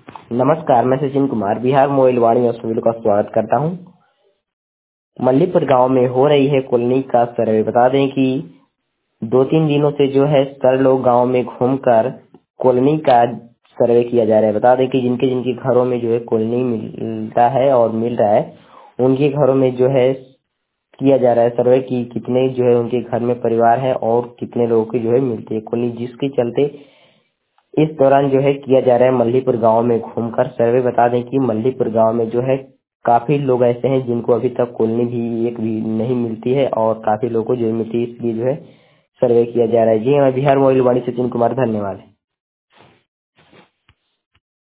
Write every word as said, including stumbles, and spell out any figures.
नमस्कार, मैं सचिन कुमार बिहार मोबाइल वाणी और सभी का स्वागत करता हूं। मल्लीपुर गांव में हो रही है कॉलोनी का सर्वे। बता दें कि दो तीन दिनों से जो है सर लोग गांव में घूमकर कॉलोनी का सर्वे किया जा रहा है। बता दें कि जिनके जिनके घरों में जो है कॉलोनी मिलता है और मिल रहा है, उनके घरों में जो है किया जा रहा है सर्वे की कितने जो है उनके घर में परिवार है और कितने लोगों की जो है मिलती है कॉलोनी, जिसके चलते इस दौरान जो है किया जा रहा है मल्लीपुर गांव में घूमकर सर्वे। बता दें कि मल्लीपुर गांव में जो है काफी लोग ऐसे हैं जिनको अभी तक कॉलोनी भी एक भी नहीं मिलती है और काफी लोगों को जो मिलती है, इसलिए जो है सर्वे किया जा रहा है। जी हाँ, बिहार मोबाइल वाणी सचिन कुमार, धन्यवाद।